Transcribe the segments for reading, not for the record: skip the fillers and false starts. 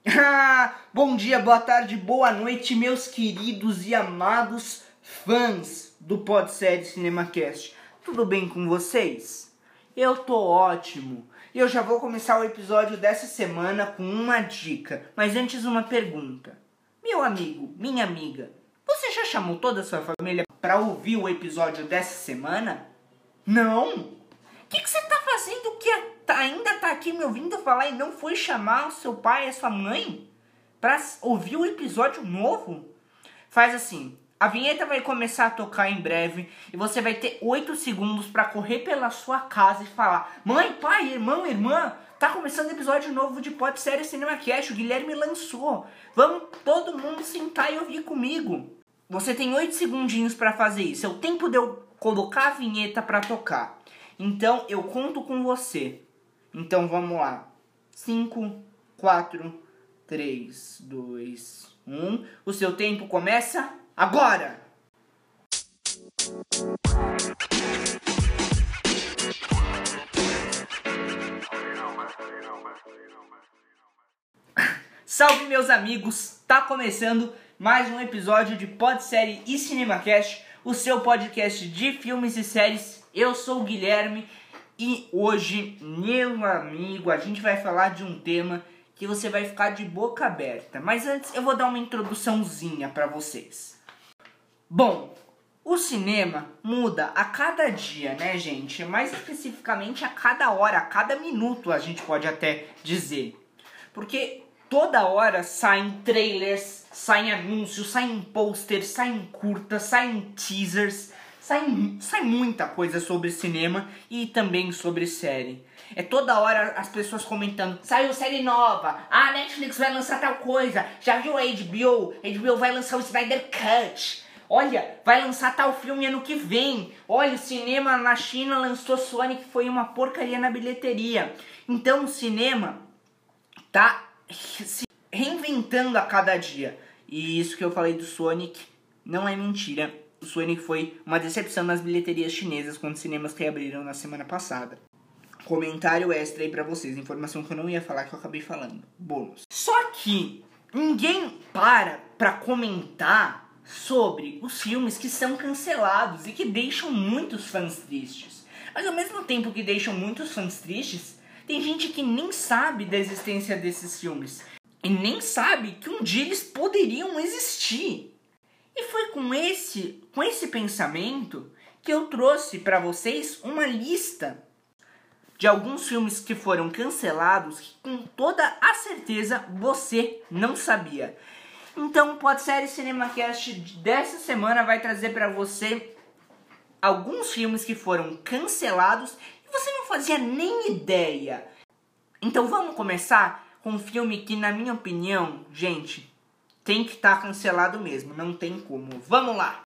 Bom dia, boa tarde, boa noite, meus queridos e amados fãs do Podsérie CinemaCast. Tudo bem com vocês? Eu tô ótimo. E eu já vou começar o episódio dessa semana com uma dica. Mas antes uma pergunta. Meu amigo, minha amiga, você já chamou toda a sua família para ouvir o episódio dessa semana? Não? O que você tá fazendo que ainda tá aqui me ouvindo falar e não foi chamar o seu pai e a sua mãe pra ouvir o episódio novo? Faz assim, a vinheta vai começar a tocar em breve e você vai ter 8 segundos pra correr pela sua casa e falar: mãe, pai, irmão, irmã, tá começando o episódio novo de Podsérie CinemaCast, o Guilherme lançou. Vamos todo mundo sentar e ouvir comigo. Você tem 8 segundinhos pra fazer isso, é o tempo de eu colocar a vinheta pra tocar. Então eu conto com você. Então vamos lá. 5, 4, 3, 2, 1. O seu tempo começa agora! Salve, meus amigos! Tá começando mais um episódio de Podsérie e CinemaCast, o seu podcast de filmes e séries. Eu sou o Guilherme e hoje, meu amigo, a gente vai falar de um tema que você vai ficar de boca aberta. Mas antes eu vou dar uma introduçãozinha pra vocês. Bom, o cinema muda a cada dia, né, gente? Mais especificamente a cada hora, a cada minuto, a gente pode até dizer. Porque toda hora saem trailers, saem anúncios, saem posters, saem curtas, saem teasers, sai muita coisa sobre cinema e também sobre série. É toda hora as pessoas comentando: saiu série nova, a Netflix vai lançar tal coisa, já viu a HBO? A HBO vai lançar o Snyder Cut. Olha, vai lançar tal filme ano que vem. Olha, o cinema na China lançou Sonic, que foi uma porcaria na bilheteria. Então o cinema tá se reinventando a cada dia. E isso que eu falei do Sonic não é mentira. O Sonic foi uma decepção nas bilheterias chinesas quando os cinemas reabriram na semana passada. Comentário extra aí pra vocês, informação que eu não ia falar que eu acabei falando. Bônus. Só que ninguém pra comentar sobre os filmes que são cancelados e que deixam muitos fãs tristes. Mas ao mesmo tempo que deixam muitos fãs tristes, tem gente que nem sabe da existência desses filmes. E nem sabe que um dia eles poderiam existir. E foi com esse pensamento que eu trouxe para vocês uma lista de alguns filmes que foram cancelados que com toda a certeza você não sabia. Então o Podsérie CinemaCast dessa semana vai trazer para você alguns filmes que foram cancelados e você não fazia nem ideia. Então vamos começar com um filme que, na minha opinião, gente, tem que estar cancelado mesmo, não tem como. Vamos lá!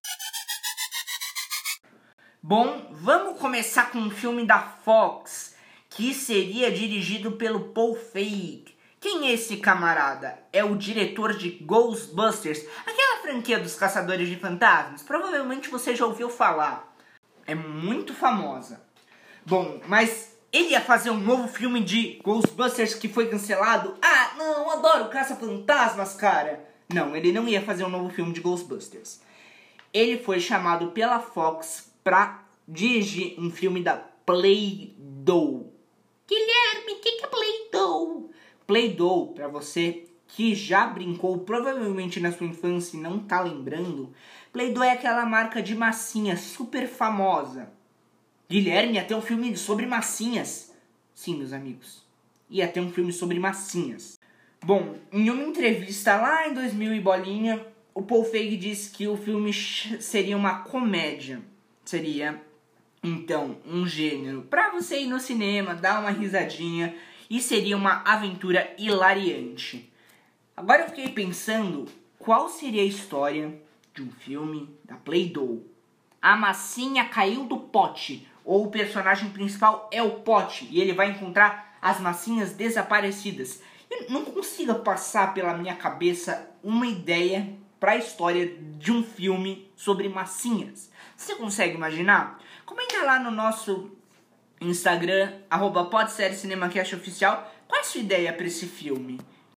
Bom, vamos começar com um filme da Fox, que seria dirigido pelo Paul Feig. Quem é esse camarada? É o diretor de Ghostbusters, aquela franquia dos caçadores de fantasmas. Provavelmente você já ouviu falar. É muito famosa. Bom, mas ele ia fazer um novo filme de Ghostbusters que foi cancelado? Ah, não, adoro caça-fantasmas, cara! Não, ele não ia fazer um novo filme de Ghostbusters. Ele foi chamado pela Fox pra dirigir um filme da Play-Doh. Guilherme, o que é Play-Doh? Play-Doh, pra você que já brincou provavelmente na sua infância e não tá lembrando, Play-Doh é aquela marca de massinha super famosa. Guilherme, ia ter um filme sobre massinhas. Sim, meus amigos, ia ter um filme sobre massinhas. Bom, em uma entrevista lá em 2000 e bolinha, o Paul Feig disse que o filme seria uma comédia. Seria, então, um gênero pra você ir no cinema, dar uma risadinha, e seria uma aventura hilariante. Agora eu fiquei pensando, qual seria a história de um filme da Play-Doh? A massinha caiu do pote, ou o personagem principal é o pote, e ele vai encontrar as massinhas desaparecidas. Eu não consigo passar pela minha cabeça uma ideia para a história de um filme sobre massinhas. Você consegue imaginar? Comenta lá no nosso Instagram, @PodSérieCinemaCastOficial, qual é a sua ideia para esse filme?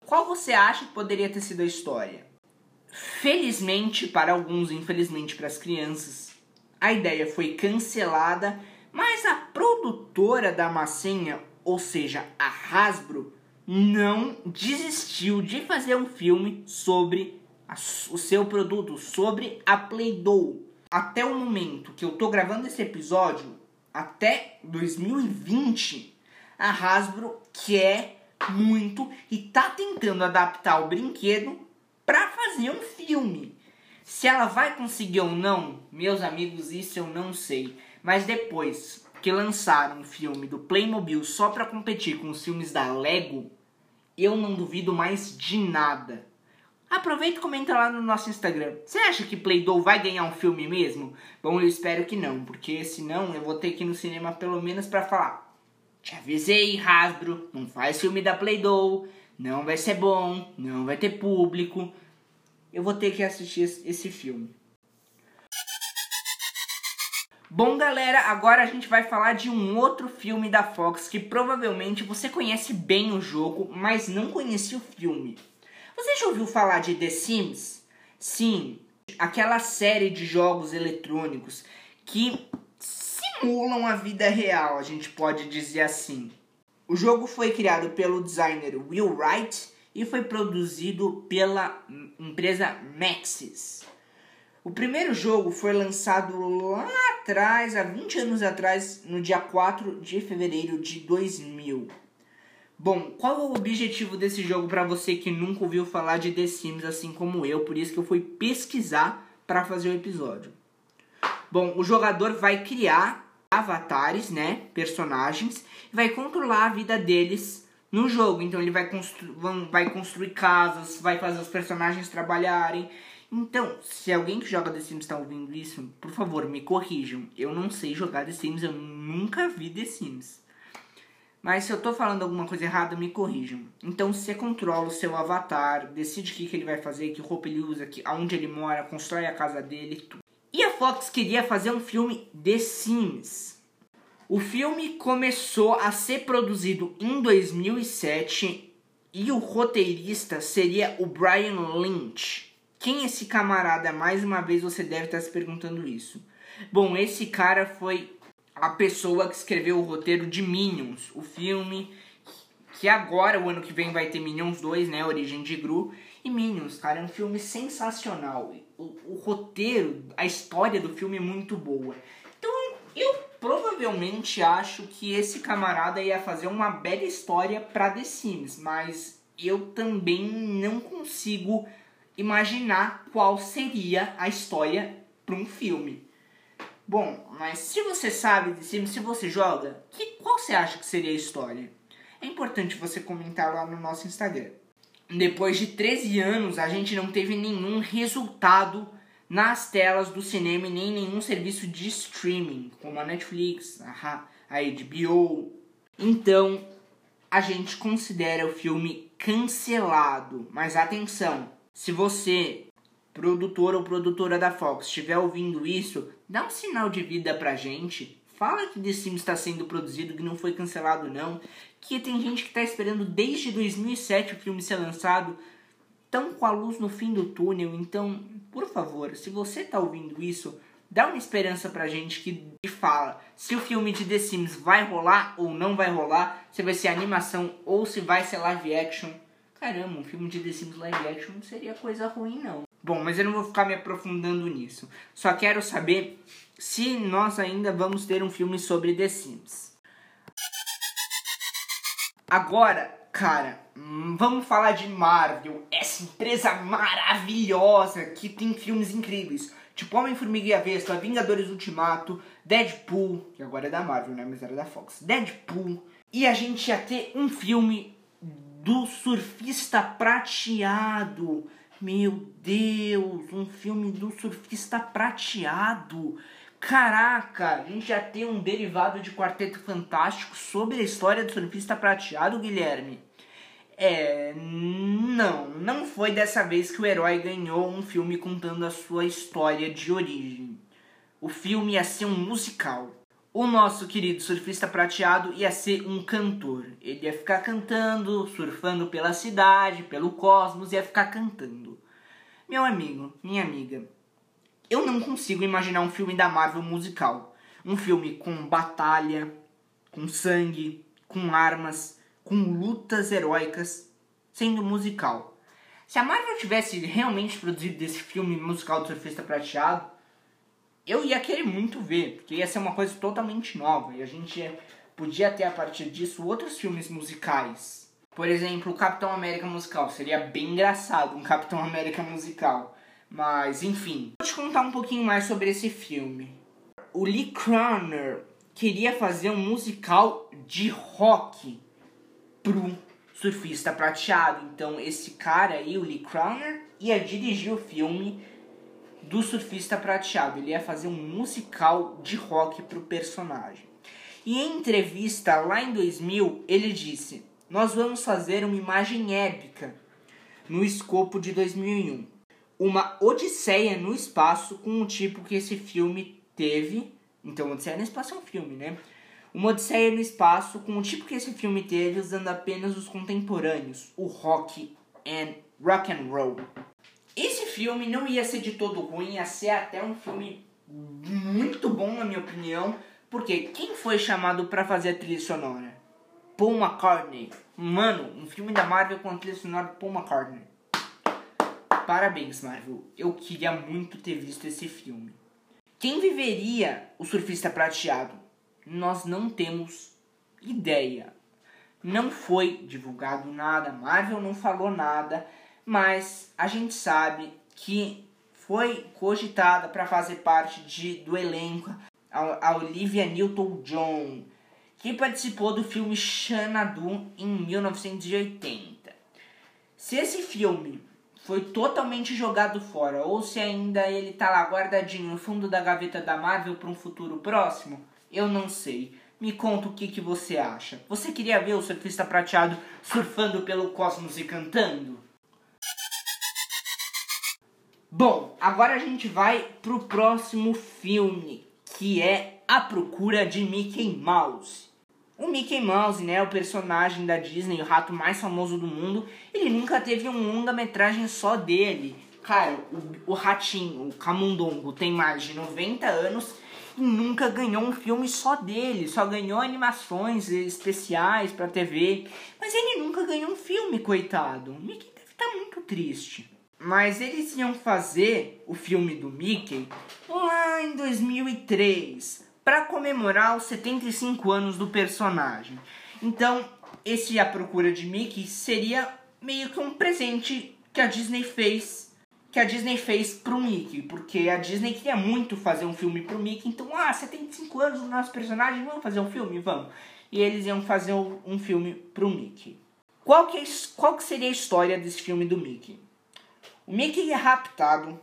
Qual você acha que poderia ter sido a história? Felizmente para alguns, infelizmente para as crianças, a ideia foi cancelada, mas a produtora da massinha, ou seja, a Hasbro, não desistiu de fazer um filme sobre o seu produto, sobre a Play-Doh. Até o momento que eu tô gravando esse episódio, até 2020, a Hasbro quer muito e tá tentando adaptar o brinquedo para fazer um filme. Se ela vai conseguir ou não, meus amigos, isso eu não sei. Mas depois que lançaram um filme do Playmobil só para competir com os filmes da Lego, eu não duvido mais de nada. Aproveita e comenta lá no nosso Instagram. Você acha que Play-Doh vai ganhar um filme mesmo? Bom, eu espero que não, porque senão eu vou ter que ir no cinema pelo menos para falar: te avisei, Hasbro, não faz filme da Play-Doh, não vai ser bom, não vai ter público. Eu vou ter que assistir esse filme. Bom, galera, agora a gente vai falar de um outro filme da Fox que provavelmente você conhece bem o jogo, mas não conhecia o filme. Você já ouviu falar de The Sims? Sim, aquela série de jogos eletrônicos que simulam a vida real, a gente pode dizer assim. O jogo foi criado pelo designer Will Wright e foi produzido pela empresa Maxis. O primeiro jogo foi lançado lá atrás, há 20 anos atrás, no dia 4 de fevereiro de 2000. Bom, qual é o objetivo desse jogo para você que nunca ouviu falar de The Sims assim como eu? Por isso que eu fui pesquisar para fazer o episódio. Bom, o jogador vai criar avatares, né, personagens, e vai controlar a vida deles no jogo. Então ele vai construir casas, vai fazer os personagens trabalharem. Então, se alguém que joga The Sims está ouvindo isso, por favor, me corrijam. Eu não sei jogar The Sims, eu nunca vi The Sims. Mas se eu tô falando alguma coisa errada, me corrijam. Então você controla o seu avatar, decide o que ele vai fazer, que roupa ele usa, aonde ele mora, constrói a casa dele, tudo. E a Fox queria fazer um filme The Sims. O filme começou a ser produzido em 2007 e o roteirista seria o Brian Lynch. Quem é esse camarada? Mais uma vez você deve estar se perguntando isso. Bom, esse cara foi a pessoa que escreveu o roteiro de Minions, o filme que agora, o ano que vem, vai ter Minions 2, né, Origem de Gru. E Minions, cara, é um filme sensacional. O roteiro, a história do filme é muito boa. Então, eu provavelmente acho que esse camarada ia fazer uma bela história pra The Sims, mas eu também não consigo imaginar qual seria a história para um filme. Bom, mas se você sabe The Sims, se você joga, qual você acha que seria a história? É importante você comentar lá no nosso Instagram. Depois de 13 anos, a gente não teve nenhum resultado nas telas do cinema e nem nenhum serviço de streaming, como a Netflix, a HBO. Então, a gente considera o filme cancelado. Mas atenção, se você, produtor ou produtora da Fox, estiver ouvindo isso, dá um sinal de vida pra gente. Fala que The Sims está sendo produzido, que não foi cancelado não. Que tem gente que está esperando desde 2007 o filme ser lançado. Tão com a luz no fim do túnel. Então, por favor, se você está ouvindo isso, dá uma esperança pra gente que fala se o filme de The Sims vai rolar ou não vai rolar. Se vai ser animação ou se vai ser live action. Caramba, um filme de The Sims live action não seria coisa ruim não. Bom, mas eu não vou ficar me aprofundando nisso. Só quero saber se nós ainda vamos ter um filme sobre The Sims. Agora, cara, vamos falar de Marvel. Essa empresa maravilhosa que tem filmes incríveis. Tipo Homem-Formiga e a Vespa, Vingadores Ultimato, Deadpool, que agora é da Marvel, né? Mas era da Fox. Deadpool. E a gente ia ter um filme do Surfista Prateado. Meu Deus, um filme do Surfista Prateado. Caraca, a gente já tem um derivado de Quarteto Fantástico sobre a história do Surfista Prateado, Guilherme. Não foi dessa vez que o herói ganhou um filme contando a sua história de origem. O filme ia ser um musical. o nosso querido surfista prateado ia ser um cantor. Ele ia ficar cantando, surfando pela cidade, pelo cosmos, ia ficar cantando. Meu amigo, minha amiga, eu não consigo imaginar um filme da Marvel musical. Um filme com batalha, com sangue, com armas, com lutas heróicas, sendo musical. Se a Marvel tivesse realmente produzido esse filme musical do Surfista Prateado, eu ia querer muito ver, porque ia ser uma coisa totalmente nova. E a gente podia ter, a partir disso, outros filmes musicais. Por exemplo, o Capitão América musical. Seria bem engraçado um Capitão América musical. Mas, enfim. Vou te contar um pouquinho mais sobre esse filme. O Lee Krasner queria fazer um musical de rock pro Surfista Prateado. Então, esse cara aí, o Lee Krasner, ia dirigir o filme do Surfista Prateado. Ele ia fazer um musical de rock pro personagem. E em entrevista lá em 2000, ele disse: nós vamos fazer uma imagem épica no escopo de 2001. Uma odisseia no espaço com o tipo que esse filme teve. Então, Odisseia no Espaço é um filme, né? Uma odisseia no espaço com o tipo que esse filme teve, usando apenas os contemporâneos, o rock and roll. Esse filme não ia ser de todo ruim, ia ser até um filme muito bom, na minha opinião. Porque quem foi chamado pra fazer a trilha sonora? Paul McCartney. Mano, um filme da Marvel com a trilha sonora de Paul McCartney. Parabéns, Marvel. Eu queria muito ter visto esse filme. Quem viveria o Surfista Prateado? Nós não temos ideia. Não foi divulgado nada, Marvel não falou nada, mas a gente sabe que foi cogitada para fazer parte do elenco a Olivia Newton-John, que participou do filme Xanadu em 1980. Se esse filme foi totalmente jogado fora, ou se ainda ele tá lá guardadinho no fundo da gaveta da Marvel para um futuro próximo, eu não sei. Me conta o que você acha. Você queria ver o Surfista Prateado surfando pelo cosmos e cantando? Bom, agora a gente vai pro próximo filme, que é A Procura de Mickey Mouse. O Mickey Mouse, né, o personagem da Disney, o rato mais famoso do mundo, ele nunca teve um longa-metragem só dele. Cara, o ratinho, o camundongo, tem mais de 90 anos e nunca ganhou um filme só dele. Só ganhou animações especiais pra TV. Mas ele nunca ganhou um filme, coitado. O Mickey deve estar muito triste. Mas eles iam fazer o filme do Mickey lá em 2003, para comemorar os 75 anos do personagem. Então, esse A Procura de Mickey seria meio que um presente que a Disney fez pro Mickey, porque a Disney queria muito fazer um filme pro Mickey. Então, 75 anos do nosso personagem, vamos fazer um filme? Vamos. E eles iam fazer um filme pro Mickey. Qual que seria a história desse filme do Mickey? O Mickey é raptado.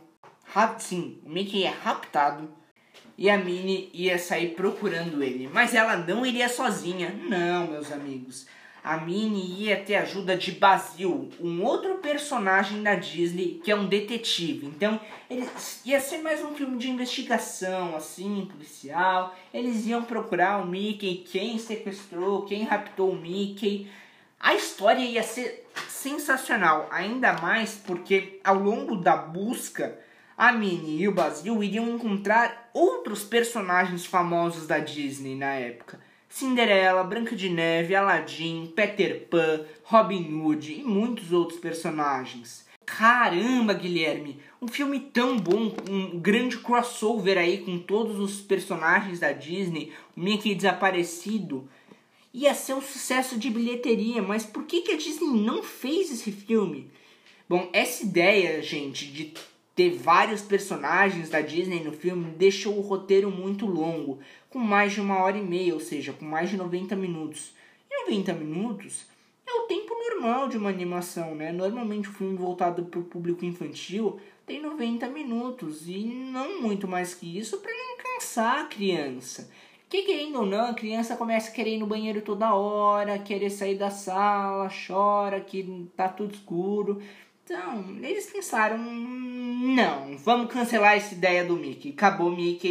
O Mickey é raptado. E a Minnie ia sair procurando ele. Mas ela não iria sozinha. Não, meus amigos. A Minnie ia ter ajuda de Basil, um outro personagem da Disney, que é um detetive. Então, ia ser mais um filme de investigação, assim, policial. Eles iam procurar o Mickey, quem sequestrou, quem raptou o Mickey. A história ia ser sensacional, ainda mais porque ao longo da busca, a Minnie e o Basil iriam encontrar outros personagens famosos da Disney na época. Cinderela, Branca de Neve, Aladdin, Peter Pan, Robin Hood e muitos outros personagens. Caramba, Guilherme! Um filme tão bom, um grande crossover aí com todos os personagens da Disney, o Mickey desaparecido. Ia ser um sucesso de bilheteria, mas por que a Disney não fez esse filme? Bom, essa ideia, gente, de ter vários personagens da Disney no filme deixou o roteiro muito longo, com mais de 1h30, ou seja, com mais de 90 minutos. E 90 minutos é o tempo normal de uma animação, né? Normalmente o filme voltado para o público infantil tem 90 minutos e não muito mais que isso para não cansar a criança. Que querendo ou não, a criança começa a querer ir no banheiro toda hora, querer sair da sala, chora que tá tudo escuro. Então, eles pensaram, não, vamos cancelar essa ideia do Mickey. Acabou Mickey,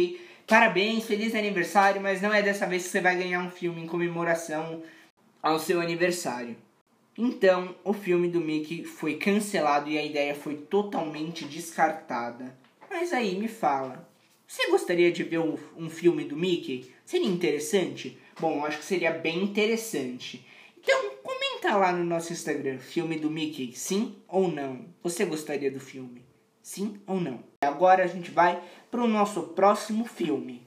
Parabéns, feliz aniversário, mas não é dessa vez que você vai ganhar um filme em comemoração ao seu aniversário. Então, o filme do Mickey foi cancelado e a ideia foi totalmente descartada. Mas aí, me fala, você gostaria de ver um filme do Mickey? Seria interessante? Bom, eu acho que seria bem interessante. Então, comenta lá no nosso Instagram, filme do Mickey, sim ou não? Você gostaria do filme? Sim ou não? Agora a gente vai para o nosso próximo filme.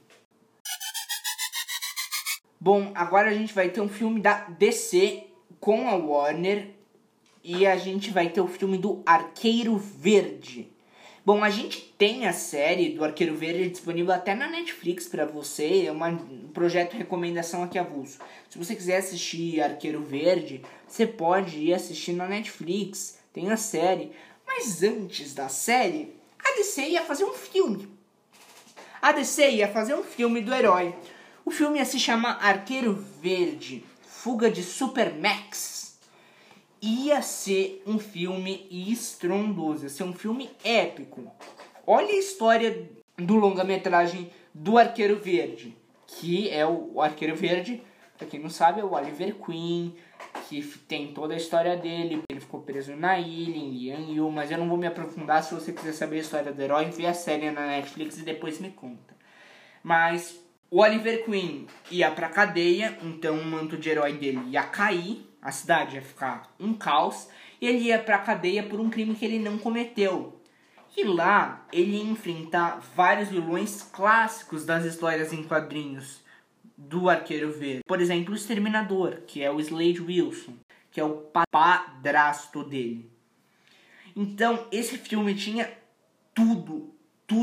Bom, agora a gente vai ter um filme da DC com a Warner e a gente vai ter o filme do Arqueiro Verde. Bom, a gente tem a série do Arqueiro Verde disponível até na Netflix para você, é um projeto de recomendação aqui avulso. Se você quiser assistir Arqueiro Verde, você pode ir assistir na Netflix, tem a série. Mas antes da série, a DC ia fazer um filme. A DC ia fazer um filme do herói. O filme ia se chamar Arqueiro Verde, Fuga de Supermax. Ia ser um filme estrondoso, ia ser um filme épico. Olha a história do longa-metragem do Arqueiro Verde, que é o Arqueiro Verde, pra quem não sabe, é o Oliver Queen, que tem toda a história dele. Ele ficou preso na ilha, em Lian-Yu, mas eu não vou me aprofundar. Se você quiser saber a história do herói, vê a série na Netflix e depois me conta. Mas o Oliver Queen ia pra cadeia, então o manto de herói dele ia cair, a cidade ia ficar um caos, e ele ia pra cadeia por um crime que ele não cometeu. E lá ele ia enfrentar vários vilões clássicos das histórias em quadrinhos do Arqueiro Verde. Por exemplo, o Exterminador, que é o Slade Wilson, que é o padrasto dele. Então, esse filme tinha tudo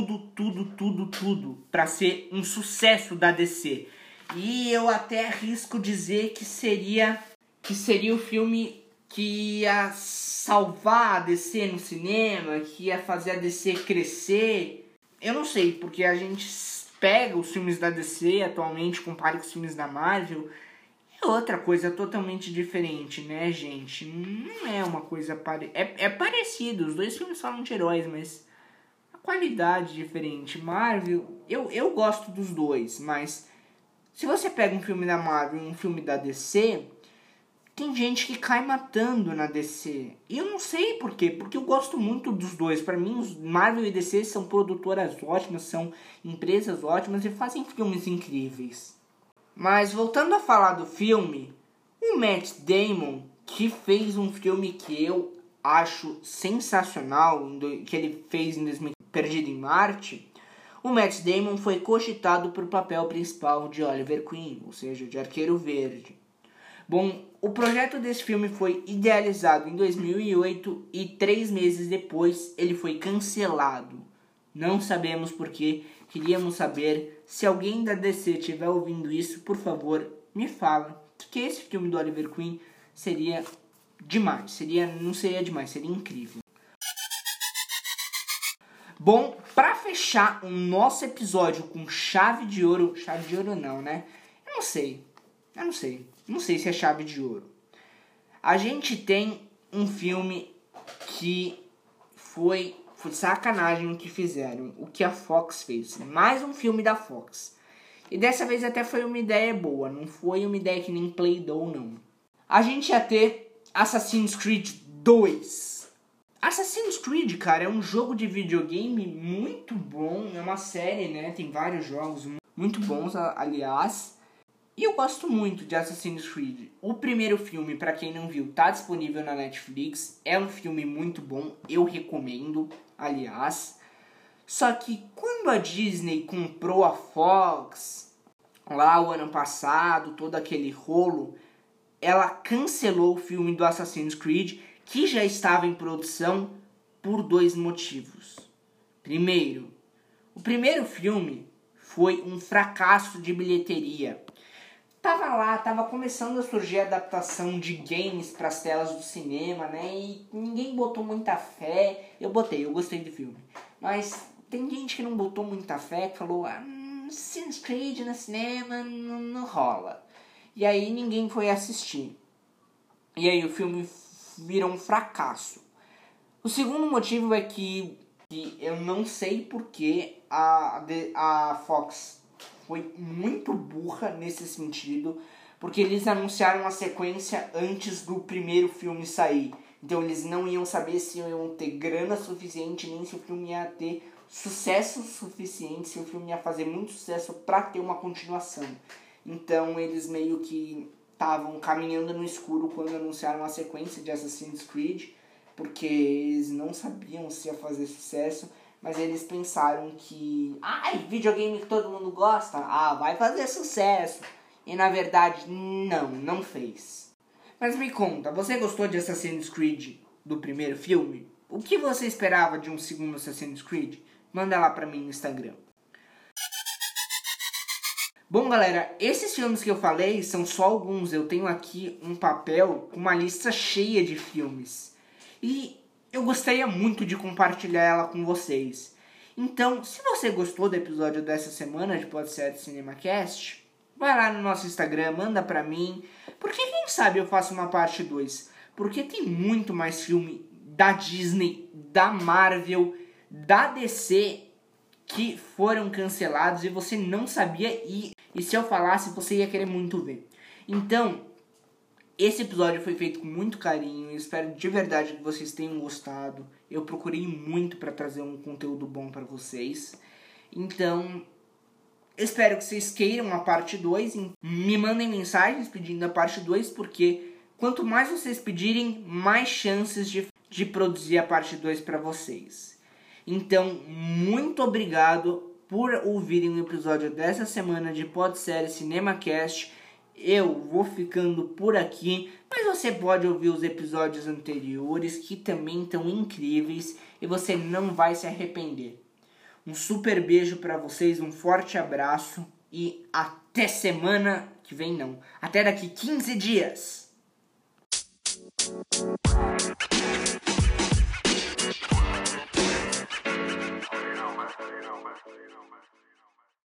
para ser um sucesso da DC. E eu até arrisco dizer que seria o filme que ia salvar a DC no cinema, que ia fazer a DC crescer. Eu não sei, porque a gente pega os filmes da DC atualmente, compara com os filmes da Marvel, é outra coisa totalmente diferente, né, gente? Não é uma coisa é parecido, os dois filmes falam de heróis, mas a qualidade é diferente. Marvel, eu gosto dos dois, mas se você pega um filme da Marvel e um filme da DC, tem gente que cai matando na DC. E eu não sei por quê, porque eu gosto muito dos dois. Pra mim, os Marvel e DC são produtoras ótimas, são empresas ótimas e fazem filmes incríveis. Mas voltando a falar do filme, o Matt Damon, que fez um filme que eu acho sensacional, que ele fez em 2000, Perdido em Marte, o Matt Damon foi cogitado para o papel principal de Oliver Queen, ou seja, de Arqueiro Verde. Bom, o projeto desse filme foi idealizado em 2008 e 3 meses depois ele foi cancelado. Não sabemos porquê, queríamos saber. Se alguém da DC estiver ouvindo isso, por favor, me fala. Porque esse filme do Oliver Queen seria demais, não seria demais, seria incrível. Bom, para fechar o nosso episódio com chave de ouro não, né? Eu não sei se é chave de ouro. A gente tem um filme que foi sacanagem o que fizeram, o que a Fox fez. Mais um filme da Fox. E dessa vez até foi uma ideia boa, não foi uma ideia que nem Play-Doh, não. A gente ia ter Assassin's Creed 2. Assassin's Creed, cara, é um jogo de videogame muito bom, é uma série, né? Tem vários jogos muito bons, aliás. E eu gosto muito de Assassin's Creed. O primeiro filme, pra quem não viu, tá disponível na Netflix. É um filme muito bom, eu recomendo, aliás. Só que quando a Disney comprou a Fox, lá o ano passado, todo aquele rolo, ela cancelou o filme do Assassin's Creed, que já estava em produção, por 2 motivos. Primeiro, o primeiro filme foi um fracasso de bilheteria. Tava começando a surgir a adaptação de games para as telas do cinema, né? E ninguém botou muita fé. Eu gostei do filme. Mas tem gente que não botou muita fé, que falou, Assassin's Creed no cinema não rola. E aí ninguém foi assistir. E aí o filme virou um fracasso. O segundo motivo é que eu não sei porque a Fox foi muito burra nesse sentido, porque eles anunciaram a sequência antes do primeiro filme sair. Então eles não iam saber se iam ter grana suficiente, nem se o filme ia ter sucesso suficiente, se o filme ia fazer muito sucesso para ter uma continuação. Então eles meio que estavam caminhando no escuro quando anunciaram a sequência de Assassin's Creed, porque eles não sabiam se ia fazer sucesso, mas eles pensaram que videogame que todo mundo gosta, vai fazer sucesso. E na verdade não fez. Mas me conta, você gostou de Assassin's Creed do primeiro filme? O que você esperava de um segundo Assassin's Creed? Manda lá pra mim no Instagram. Bom, galera, esses filmes que eu falei são só alguns. Eu tenho aqui um papel com uma lista cheia de filmes. E eu gostaria muito de compartilhar ela com vocês. Então, se você gostou do episódio dessa semana de Podsérie CinemaCast, vai lá no nosso Instagram, manda pra mim. Porque quem sabe eu faço uma parte 2. Porque tem muito mais filme da Disney, da Marvel, da DC que foram cancelados e você não sabia, e se eu falasse você ia querer muito ver. Então, esse episódio foi feito com muito carinho, eu espero de verdade que vocês tenham gostado. Eu procurei muito para trazer um conteúdo bom para vocês. Então, eu espero que vocês queiram a parte 2, me mandem mensagens pedindo a parte 2, porque quanto mais vocês pedirem, mais chances de produzir a parte 2 para vocês. Então, muito obrigado por ouvirem o episódio dessa semana de Podsérie CinemaCast. Eu vou ficando por aqui, mas você pode ouvir os episódios anteriores que também estão incríveis e você não vai se arrepender. Um super beijo para vocês, um forte abraço e até semana que vem não. Até daqui 15 dias. You know, man.